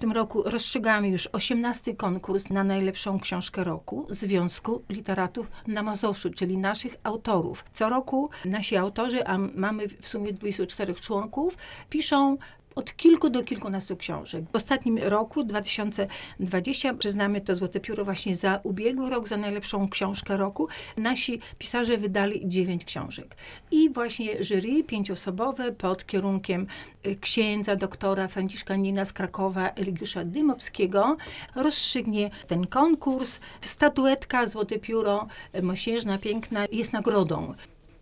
tym roku rozstrzygamy już 18. konkurs na najlepszą książkę roku Związku Literatów na Mazowszu, czyli naszych autorów. Co roku nasi autorzy, a mamy w sumie 24 członków, piszą od kilku do kilkunastu książek. W ostatnim roku, 2020, przyznamy to Złote Pióro właśnie za ubiegły rok, za najlepszą książkę roku. Nasi pisarze wydali 9 książek. I właśnie jury 5-osobowe pod kierunkiem księdza doktora Franciszkanina z Krakowa Eligiusza Dymowskiego rozstrzygnie ten konkurs. Statuetka Złote Pióro, mosiężna, piękna, jest nagrodą.